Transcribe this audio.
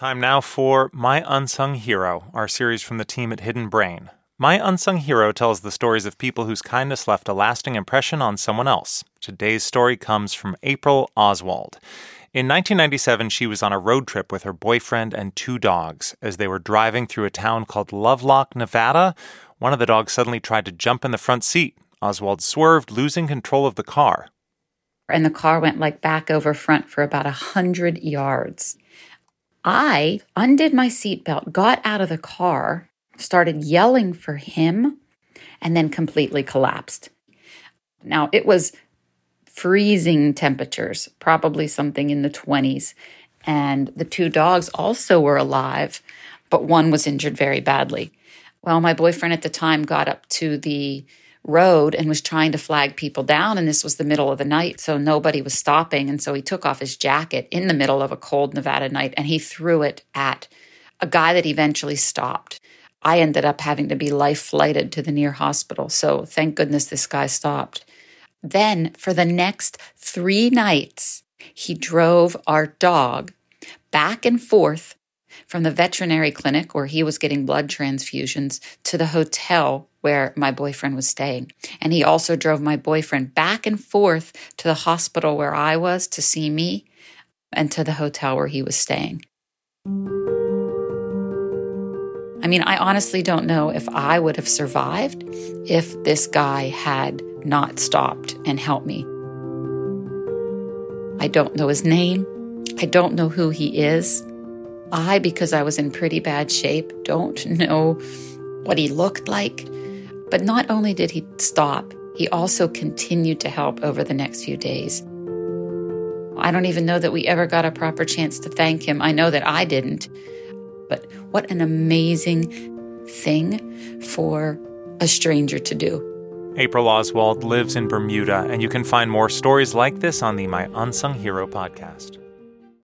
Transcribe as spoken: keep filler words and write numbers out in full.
Time now for My Unsung Hero, our series from the team at Hidden Brain. My Unsung Hero tells the stories of people whose kindness left a lasting impression on someone else. Today's story comes from April Oswald. In nineteen ninety-seven, she was on a road trip with her boyfriend and two dogs. As they were driving through a town called Lovelock, Nevada, one of the dogs suddenly tried to jump in the front seat. Oswald swerved, losing control of the car. And the car went like back over front for about one hundred yards. I undid my seatbelt, got out of the car, started yelling for him, and then completely collapsed. Now, it was freezing temperatures, probably something in the twenties. And the two dogs also were alive, but one was injured very badly. Well, my boyfriend at the time got up to the road and was trying to flag people down, and this was the middle of the night, so nobody was stopping. And so he took off his jacket in the middle of a cold Nevada night, and he threw it at a guy that eventually stopped. I ended up having to be life flighted to the near hospital, so thank goodness this guy stopped. Then, for the next three nights, he drove our dog back and forth from the veterinary clinic where he was getting blood transfusions to the hotel where my boyfriend was staying. And he also drove my boyfriend back and forth to the hospital where I was to see me and to the hotel where he was staying. I mean, I honestly don't know if I would have survived if this guy had not stopped and helped me. I don't know his name. I don't know who he is. I, because I was in pretty bad shape, don't know what he looked like. But not only did he stop, he also continued to help over the next few days. I don't even know that we ever got a proper chance to thank him. I know that I didn't. But what an amazing thing for a stranger to do. April Oswald lives in Bermuda, and you can find more stories like this on the My Unsung Hero podcast.